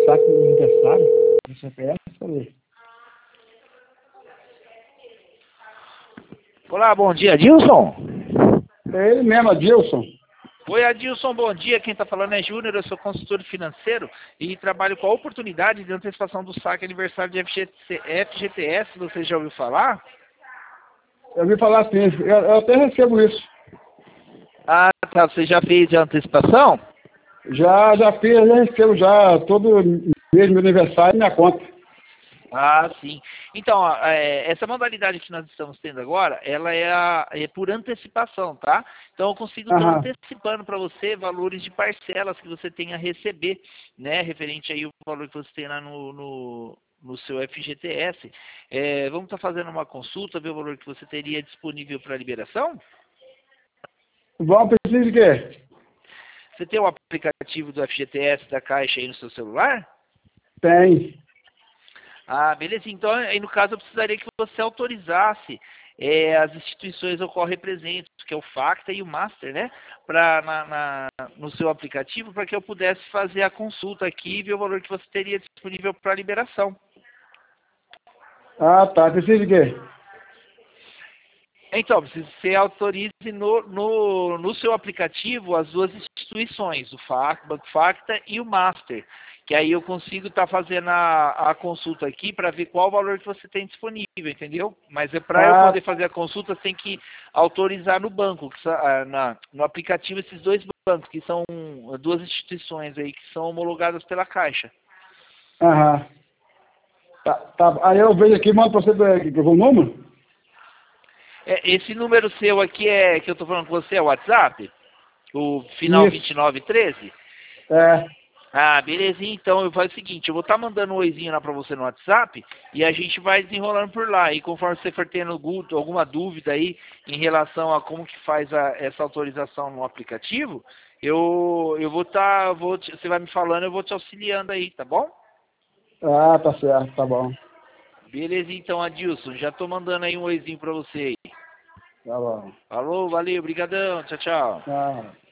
saque de aniversário, do CPF, falei. Olá, bom dia, Adilson. É ele mesmo, Adilson. Oi, Adilson, bom dia. Quem está falando é Júnior, eu sou consultor financeiro e trabalho com a oportunidade de antecipação do saque aniversário de FGTS. Você já ouviu falar? Eu ouvi falar assim, eu até recebo isso. Ah, tá. Você já fez a antecipação? Já fiz, já recebo já todo mês meu aniversário na minha conta. Ah, sim. Então, ó, essa modalidade que nós estamos tendo agora, ela é por antecipação, tá? Então, eu consigo estar Aham. antecipando para você valores de parcelas que você tenha a receber, né? Referente aí o valor que você tem lá no seu FGTS. Vamos estar fazendo uma consulta, ver o valor que você teria disponível para liberação? Vamos, precisa de quê? Você tem o aplicativo do FGTS da Caixa aí no seu celular? Tem. Ah, beleza. Então, aí no caso, eu precisaria que você autorizasse as instituições ao qual represento, que é o Facta e o Master, né? No seu aplicativo, para que eu pudesse fazer a consulta aqui e ver o valor que você teria disponível para liberação. Ah, tá. Precisa de quê? Então, preciso que você autorize no seu aplicativo as duas instituições, o Banco Facta e o Master. Que aí eu consigo estar fazendo a consulta aqui para ver qual o valor que você tem disponível, entendeu? Mas para eu Ah, poder fazer a consulta, você tem que autorizar no banco, no aplicativo, esses dois bancos, que são duas instituições aí que são homologadas pela Caixa. aham. Tá, tá. Aí eu vejo aqui, mando pra você o número? Esse número seu aqui que eu estou falando com você é o WhatsApp? O final Isso. 2913? É. Ah, belezinha. Então eu faço o seguinte, eu vou estar mandando um oizinho lá para você no WhatsApp e a gente vai desenrolando por lá. E conforme você for tendo alguma dúvida aí em relação a como que faz essa autorização no aplicativo, eu vou estar, você vai me falando, eu vou te auxiliando aí, tá bom? Ah, tá certo, tá bom. Beleza, então, Adilson. Já tô mandando aí um oizinho para você aí. Tá bom. Falou, valeu, brigadão, tchau, tchau. Ah.